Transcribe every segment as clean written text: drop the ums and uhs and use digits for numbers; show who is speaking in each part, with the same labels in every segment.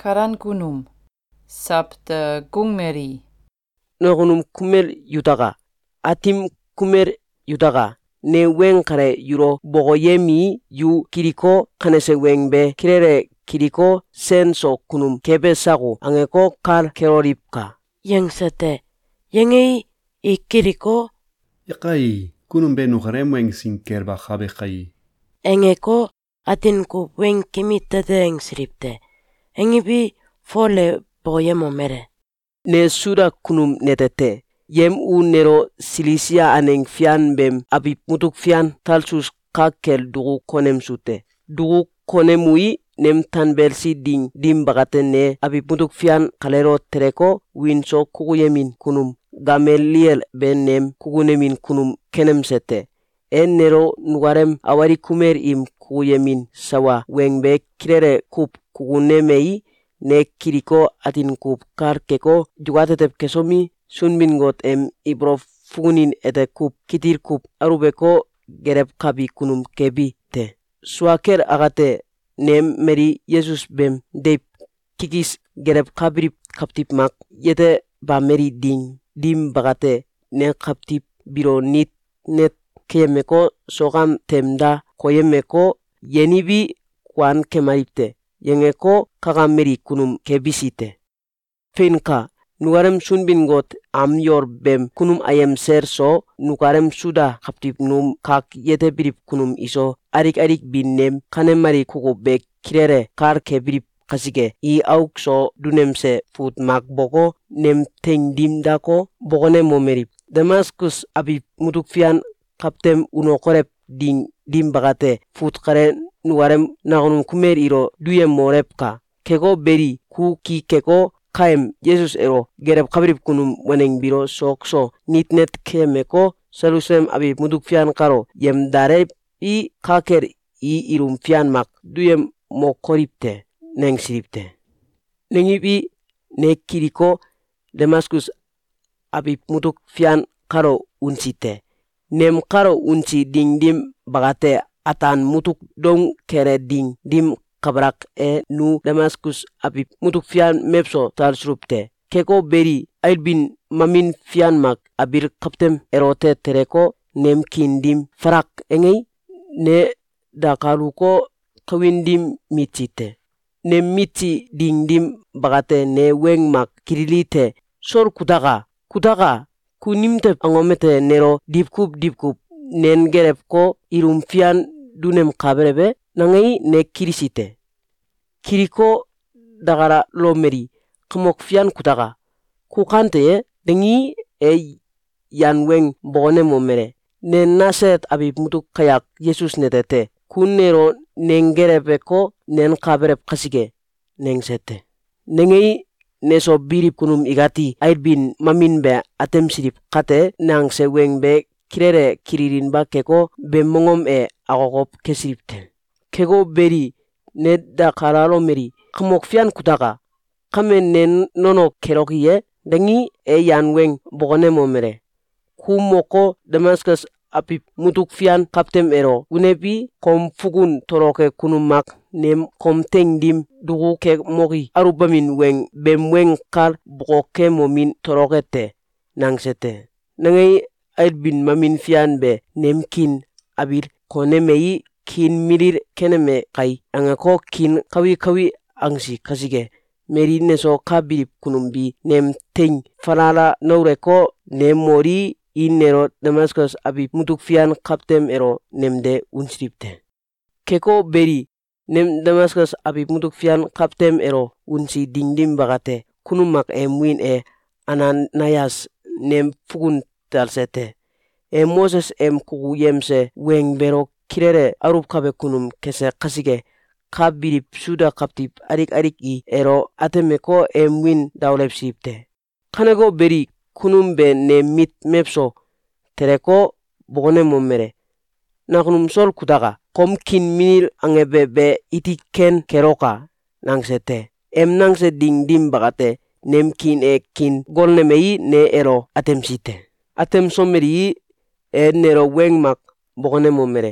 Speaker 1: Karan kunum. Sabta gungmeri.
Speaker 2: Nogunum kumer yutaga. Atim kumer yutaga. Ne weng kare yuro bogo yemi yu kiriko kanese wengbe kirere kiriko senso kunum kebe sagu angeko kar keroripka.
Speaker 3: Yang sate. Yang ikiriko.
Speaker 4: Iqai. Kunum be nukarem weng sin kerba khabe qai.
Speaker 3: Engeko atinku weng kimitade eng sripte. Engibi fole boyemo mere.
Speaker 2: Ne suda kunum netete. Yem u nero silisia aneng fian bem abip mutuk fian talsus kakel dugu konem sute. Dugu konemui nem tanbelsi dim bagate ne abip mutuk fian kalero tereko winso kuguyemin kunum. Gameliel ben nem kugunemin kunum kenem sete. En nero nugarem awari kumer im kuguyemin sawa wengbe kirere kup kugunemei ne kiriko atin kup karkeko jugatetep kesomi sunbin got ibro fugunin ete kup kitir kup arubeko gerep kabi kunum kebi te. Suaker agate nem meri Yesus bem deip kikis gerep kabirip kaptip mak yete ba meri dim bagate ne kaptip biro nit net keyemeko sogam temda koyemeko yenibi kwan kemaripte. Yengeko kagam meri kunum kebisite. Finka nugarem sunbin got am yor bem kunum ayem serso nugarem suda kaptip num kak yete birip kunum iso arik bin nem kanemari kugo be kirere kar kebirip kasige I aukso dunemse fut mak bogo nem teng dimdako bogone momerip. Damaskus abip mutuk fian kaptem unokorep dim bagate fut kare nugarem nagunum kumer iro duyem morepka. Kego beri ku ki keko kaem Yesus ero gerep kabirip kunum waneng biro sokso nitnet kemeko Jerusalem abip mutuk fian karo yem darep I kaker I irum fian mak duyem mokoripte neng siripte. Nengibi ne kiriko Damaskus abip mutuk fian karo unsite. Nem karo unsi dim bagate atan mutuk dong kere dim kabrak nu Damaskus abip mutuk fian mepso talsrupte. Keko beri ailbin mamin fian mak abir kaptem erote tereko nem kindim farak engei ne dakaluko kawindim mitite. Nem miti dim bagate ne weng mak kirilite sor kutaga kunimte angomete nero dipkup nen gerep ko irum fian dunem kaberebe nangei ne kirisite. Kiriko dagara lomeri kemok fian kutaga. Kukante dengi yan weng bogone momere. Nen naset abip mutuk kayak Yesus netete. Kun nero nen gerebe ko nen kaberep kasige neng sete. Nengei neso birip kunum igati airbin mamin be atem sirip kate nang se weng be kirere kiririn ba keko be mongom agogop kesiripte. Kego beri ne da karalo meri kemok fian kutaka kamen nen nono kerokiye dengi yan weng bogone momere. Kumoko Damaskus apip mutuk fian kaptem ero unepi kom fugun toroke kunumak nem kom tengdim dugu ke mogi arubamin weng bem weng kar boke momin torokete nangsete. Nangei airbin mamin fian be nem kin abir konemei kin milir keneme kai angako kin kawi angsi kasige. Meri neso kabirip kunumbi nem teng falala noureko nem mori nero Damaskus abip mutuk fian kaptem ero nemde unsripte. Keko beri nem Damaskus abip mutuk fian kaptem ero unsi dim bagate kunumak muin Ananias nem fugun talsete. Moses kugu yemse weng bero kirere arup kabe kunum kese kasige kabirip suda kaptip arik ero atemeko muin dawlepsipte. Kanego beri kunum be ne mit mepso tereko bogone momere. Nakunum sol kutaga kom kin minil angebe be itiken keroka nangsete. Nangse dim bagate nem kin golnemei ne ero atemsite. Atem someri nero weng mak bogone momere.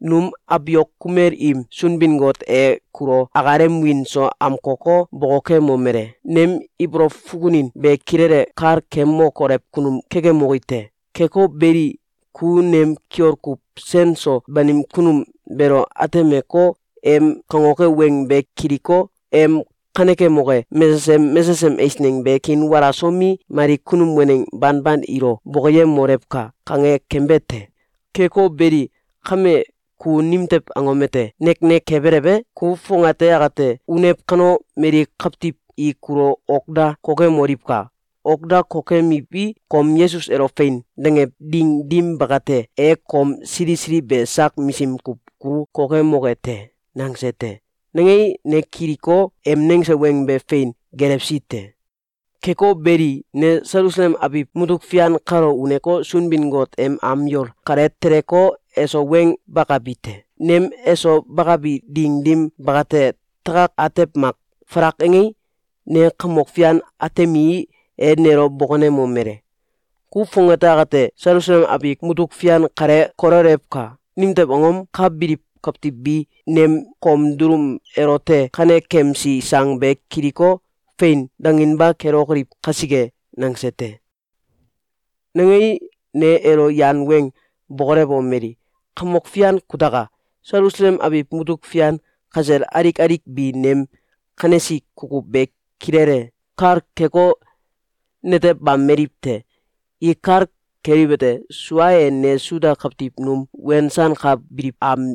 Speaker 2: num abiok kumer im sunbingot kuro agarem winso am koko bogoke momere nem ibro fugunin be kirere kar kemmo korep kunum kege mogite keko beri ku nem kiorkup senso banim kunum bero ateme ko kangoke weng be kiriko kaneke moge mesesem eisning be kin warasomi mari kunum weneng ban iro bogoye morepka kange kembete keko beri kame ku nimtep angomete nekne keberebe ku fongate agate unep kano meri kaptip I kuro okda koke moripka okda koke mipi kom Yesus erofein denge ding dim bagate kom siri be sak misim kup kuru koke mogete nangsete nengei ne kiriko neng se weng be fein gerepsite keko beri ne Jerusalem abib mutuk fian karo uneko sunbingot amyor karet tereko eso weng bakabite nem eso bakabi ding dim bagate takak atep mak farak engei ne kamok fian atemi nero bokone momere ku fongata agate Jerusalem abik mutuk fian kare kororepka nimtep ongom kabirip kaptibi nem kom durum erote kane kemsi sang be kiriko fein dangin ba kerokrip kasige nangsete nangei ne ero yan weng bogore bomeri kamok fian kutaka Jerusalem abib mutuk fian kazel arik bi nem kanesi kuku be kirere kar keko nete bameripte I kar keribete suaye ne suda kaptip num wensan kap birip am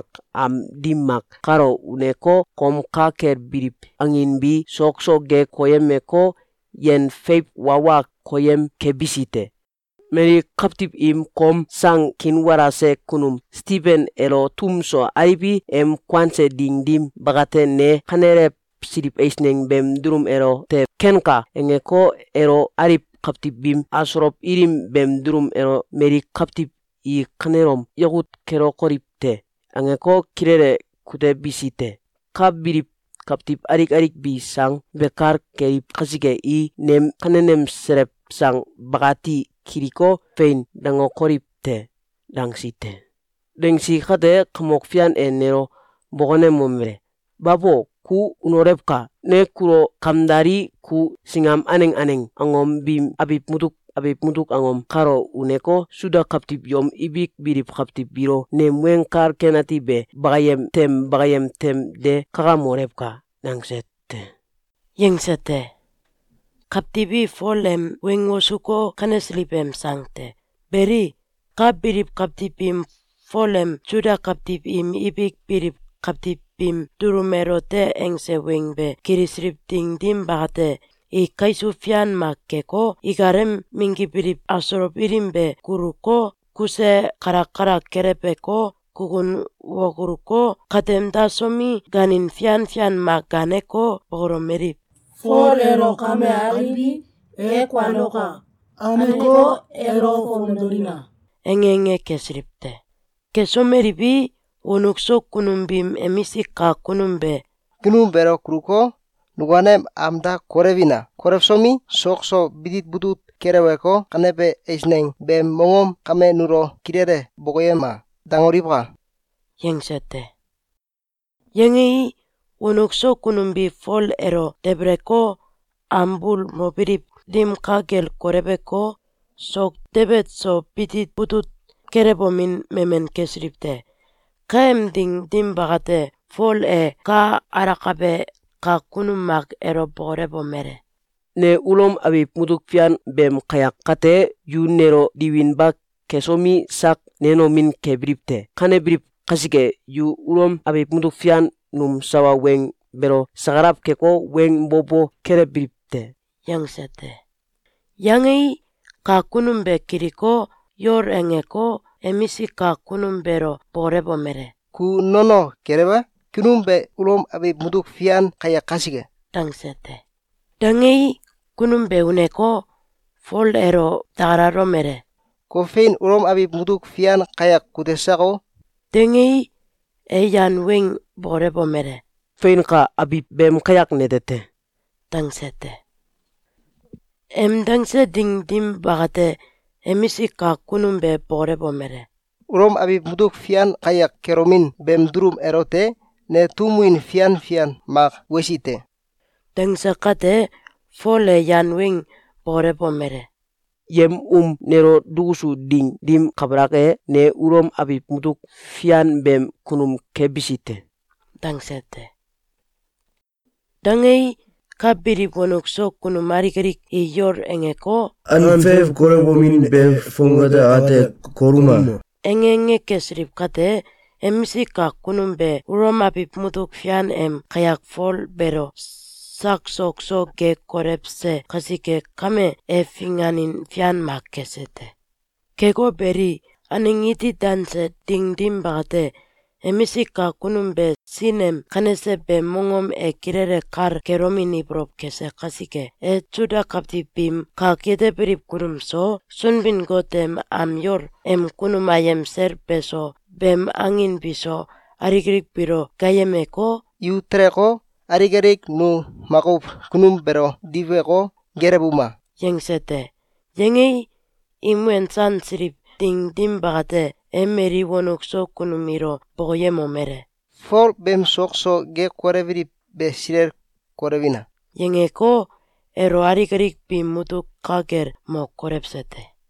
Speaker 2: dimmak karo uneko kom kaker birip angin bi sok ge koyemeko yen feip wawa koyem kebisite meri kaptip im kom sang kinwarase kunum Stephen elo tumso aribi kwanse ding dim bagate ne kanere sirip eisneng bem durum ero te kenka engeko ero arip kaptip bim asrop irim bem durum ero meri kaptip I kanerom yagut kero koripte angeko kirere kute bisite kap birip kaptip arik bi sang bekar kerip kasige I nem kanenem serep sang bagati kiriko fein dango koripte dangsite dengsi kate kamok fian nero bogone momre babo ku unorepka ne kuro kamdari ku singam aneng angom bim abib mutuk angom karo uneko suda kaptip yom ibik birip kaptip biro nemweng kar kenati be bagayem tem de kagamorepka nangsete
Speaker 3: yengsete kaptibi folem wengosuko kaneslipem sangte beri birip kaptipim folem suda kaptipim ibik birip kaptipim durumerote engse wengbe kirisrip ding dim bagate I kaisufian makkeko igarem mingi birip asorop irimbe kuruko kuse karak kerepeko kugun wokuruko katemda somi ganin fian maganeko boromerip
Speaker 5: for ero kame aribi kwanoka aneko ero fomdorina
Speaker 3: engenge kesripte kesomeribi unukso kunumbim emisika
Speaker 6: kunumbero kuruko nuganem amda korevina korevsomi sokso bidit butut kereweko kanepe eisneng bem mongom kame nuro kirere bogoyema dangoripka
Speaker 3: yengsete yengi unukso kunumbi fol ero debreko ambul mobirip dim kagel korebeko sok debet so bidit butut kerebomin memen kesripte kaem ding dim bagate fol ka arakabe ka kunumak ero borebo mere
Speaker 2: ne ulom abib mutuk fian bem kayak kate yunero diwinba kesomi sak neno min kebripte kane brip kasige yu ulom abib mutuk fian num sawa weng bero sagarap keko weng bobo kere bripte
Speaker 3: yangsete yangi ka kunumbe kiriko yor engeko emisi ka kunumbero borebo mere
Speaker 6: ku nono kereba kunumbe ulom abib mutuk fian kaya kasige
Speaker 3: dangsete dangei kunumbe uneko fol ero tararo mere
Speaker 6: kofein ulom abib mutuk fian kaya kudesako
Speaker 3: dangei eyan weng borebo mere
Speaker 2: fein ka abib bem kayak nedete
Speaker 3: dangsete dangse ding dim bagate emisi ka kunumbe borebo mere
Speaker 6: Urom abi mutuk fian kayak keromin bem durum erote ne tumuin fian mak wesite.
Speaker 3: Tengsakate fole yanwing bore pomere.
Speaker 2: Yem nero dugusu ding dim kabrake ne urom abi mutuk fian bem kunum kebisite.
Speaker 3: Tangsete. Dangei kabiri bonuk so kunum arikerik iyor engeko.
Speaker 7: Anfev korebomin bev fongada ate koruma.
Speaker 3: Engenge kesrip kate emisika kunum be urom abi mutuk fian kayak fol bero. Sakso ge korepse kasike kame finganin fian makesete. Kego beri aningiti danse ding bagate emisika kunumbe sinem kanese be mongom kirere kar keromini prop kese kasike chuda kapti bim ka kete perip kunumso sunbin gotem amyor kunumayem ser peso bem angin biso arigrik biro gayemeko
Speaker 6: Yutreko arigerik nu makup kunum bero diveko gerebuma.
Speaker 3: Yengsete. Yengei imuen san sirip ding bagate emeri wonuk so kunumiro boyemo mere.
Speaker 6: Fol bem sokso ge koreviri be sirer korevina.
Speaker 3: Yengeko ero arigerik bimutuk kager mo korepsete.